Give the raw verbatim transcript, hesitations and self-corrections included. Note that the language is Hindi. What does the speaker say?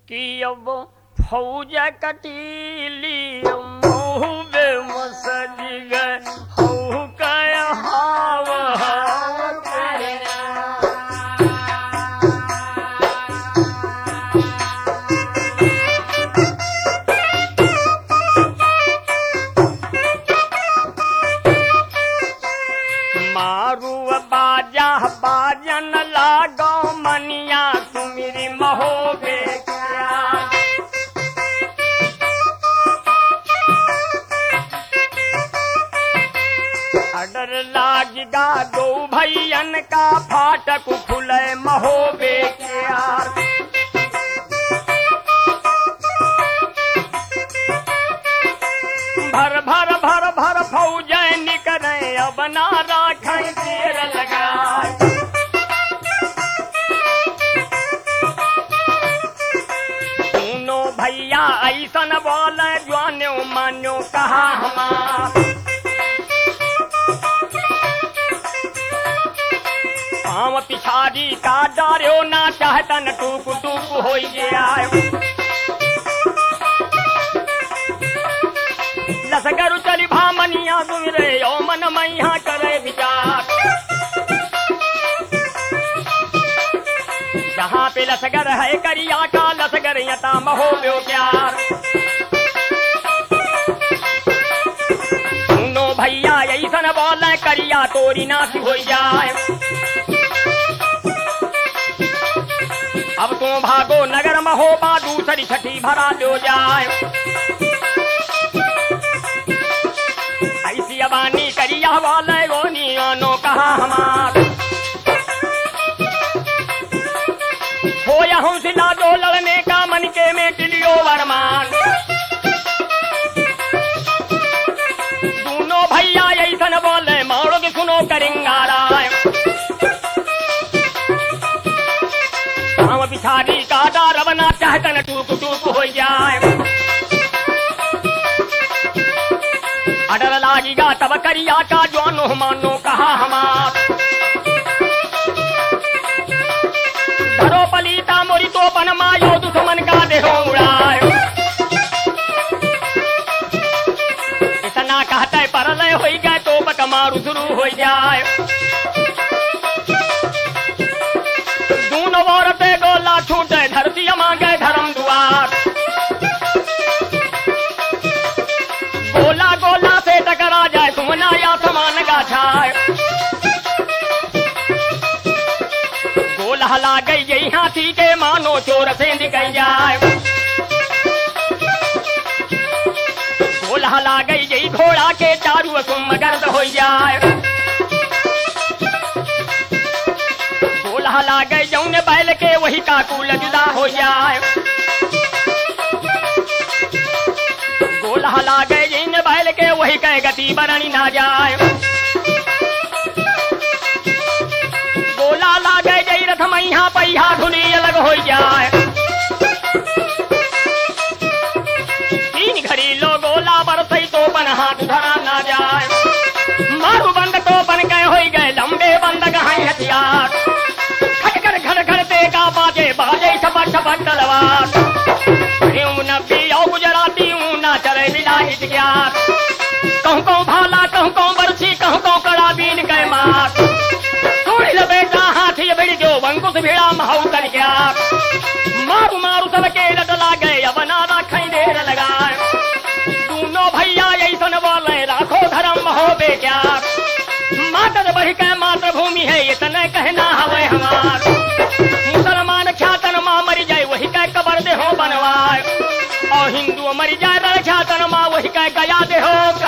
कि अब फौज कटीली मुँह मसज गए हऊ कय हाव मारू बाजा बाजन लागो मनिया तुमरी महोबे अडर लागिगा दो भैयन का फाटक खुले महोबे के यार भर भर भर भर फौज निकले अब ना राखें देर लगाए सुनो भैया ऐसन बोले जानो मानो कहा हमार पाँव पिछाड़ी का डारो ना चाहतन टूक टूक हो आयो लसगर चली भामनिया सुमिरे ओ मन मैया करे विचार जहाँ पे लसगर है करिया का लसगर यता महो ब्यो प्यार सुनो भैया ऐसन बोले करिया तोरी नासी हो जाए अब तो भागो नगर महो बा दूसरी छठी भरा लो जाए ऐसी अबानी करिया वाले गोनी आनो कहा हमार हो या हौसला दो लड़ने का मन के में टिलियो वरमान दोनों भैया ऐसन बोले मारो के सुनो करिंगारा हम पिछाड़ी का रवना चाहतन टूक टूक हो जाए अडर लागिगा तब करिया का जानो मानो कहा हमार धरो पलीता मोरी तो पन मायो दुश्मन का देहो उड़ाए इतना कहते परलय हो गए तो बक मारू शुरू हो जाए दोनों औरतें गोला छूटे धरती मांगे धर्म द्वार गोला गोला से टकरा जाए सुमना या समान गाछाए गोला ला गई यही हाथी के मानो चोर से निकल जाए गोला ला गई यही घोड़ा के चारू सुम गर्द हो जाए गोला ला गई जौन बैल के वही का कुल जुदा हो जाए गोला ला गए जिन बैल के वही कह गति बरनी ना जाए गोला ला गए जई रथ मैया पहिया धुनी अलग हो जाए तीन घड़ी लो गोला बरसई तो बन हाथ धरा ना जाए मारू बंद तो बन गए हो गए लंबे बंद गहाई हथियार खटकर घर घर ते का बाजे बाजे छपट छपट तलवार गुजराती ना चले विलाहित ज्ञात कहूँ कहूँ भाला कहूँ कहूँ बरसी कहूँ कहूँ कड़ा बीन गए मार थोड़ी लपेटा हाथी बिड़ जो वंकुश भिड़ा महू कर गया मारू मारू सबके लटला गए अब ना राखें देर लगाए दोनों भैया ऐसन बोले राखो धर्म महो बेक्या मातर बढ़ के मातृभूमि है इतने कहना हवे हमार मुसलमान ख्यातन माँ मर जाए वही कह कबर दे हो बनवाए और हिंदू मर जाए ख्यातन माँ वही कह गया दे हो